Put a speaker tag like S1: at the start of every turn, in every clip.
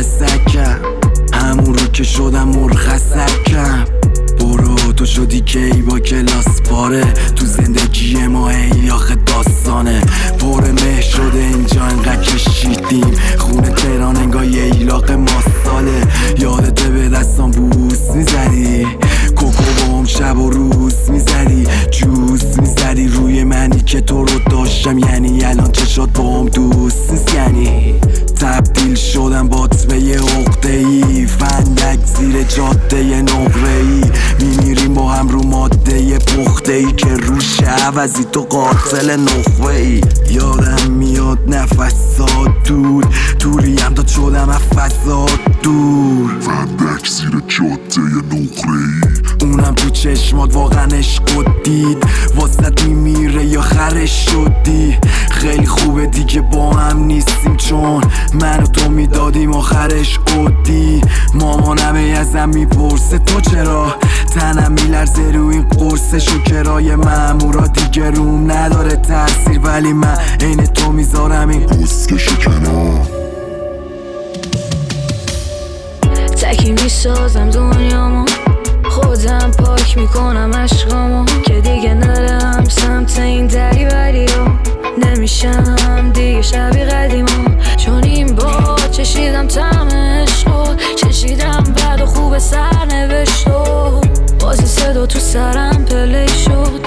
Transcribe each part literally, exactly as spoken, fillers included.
S1: مرخصکم، همون رو که شدم مرخصکم. برو تو شدی کی با کلاس پاره، تو زندگی ما ای آخه داستانه. پر مه شده اینجا انقدر کشیدیم، خونه تهران انگار یه ایلاق ماساله. یادته به دستان بوس میزدی، کوکو بام شب و روز میزدی، جوز میزدی روی منی که تو رو داشتم. یعنی الان چشات بام دوست نیست، یعنی تبدیل شدم بات به یه عقده ای. فندک زیر جاده یه نقره ای، میمیریم با هم رو ماده یه پخته ای که روش عوضی تو قاتل نخوه ای. یادم میاد نفسات دور، دوریم تا شدم از فضا دور.
S2: فندک زیر جاده یه نقره ای،
S1: اونم تو چشمات واقعا عشق دید، واسط میمیره یا خرش شدی. خیلی خوبه دیگه با هم نیستیم، چون من و تو میدادیم آخرش عدی. مامانم ازم میپرسه تو چرا، تنم میلرزه رو این قرص شکرای مامورا دیگه روم نداره تاثیر، ولی من عین تو میذارم این
S2: بسکشو کنار.
S3: تکی میسازم دنیامو، خودم پاک میکنم عشقامو، که دیگه نرم سمت این دری بری ها. نمیشم دیگه شبیه قدیما، چون این با چشیدم طعم عشقو، چشیدم بد و خوب سرنوشت و بازی صدا تو سرم پلی شد.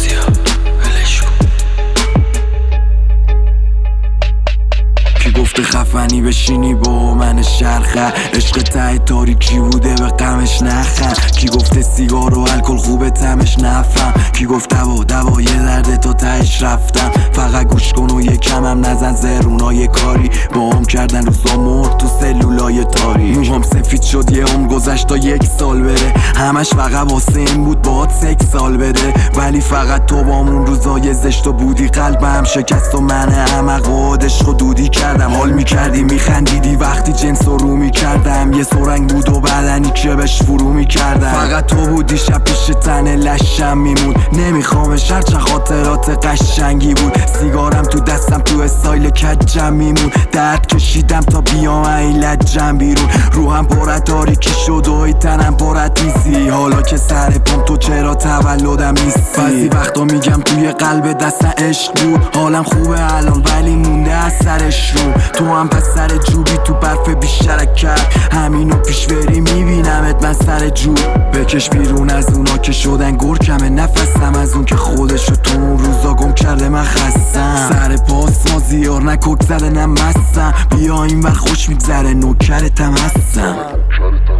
S1: کی گفته خفنی بشینی با من شرخه، عشق ته تاریکی بوده به غمش نخن. کی گفته سیگار و الکل خوبه تمش نفهم، کی گفت دوا دوا یه درد تا تهش رفتم. فقط گوش کن و یکم هم نزن زرونای کاری، با هم کردن روزا مرد تو سلولای تاری. موهام سفید شد یه عمر گذشت تا یک سال بره، همش فقط واسه این بود باهات سک سال بده. ولی فقط تو با همون روزای زشت و بودی، قلبم شکست و من احمق و عشق و دودی کردم. حال میکردی میخندیدی وقتی جنس رو رو میکردم، یه سرنگ بود و بدنی که بهش فرو میکردم. فقط تو بودی شب پیش تن لشم میمون، نمیخوامش هرچه خاطرات قشنگی بود. سیگارم تو دستم تو استایل کجم میمون، درد کشیدم تا بیام این لجم بیرون. روحم پرت تاریکی شد و ای تنم پرت نیستی، حالا که سر پام تو چرا تولدم نیستی. بعضی وقتا میگم توی قلب دستم عشق بود، حالم خوبه الان ولی مونده از سرش رو. تو هم پس سر جوبی تو برف بیشترک کرد، همینو پیش بری میبینمت من سر جوب. بکش بیرون از اونا که شدن گرکمه نفسم، از اون که خودشو تو اون روزا گم کرده من خستم. سر پاس ما زیار نکک زده نمستم، بیا این ور خوش میگذره نوکرتم هستم.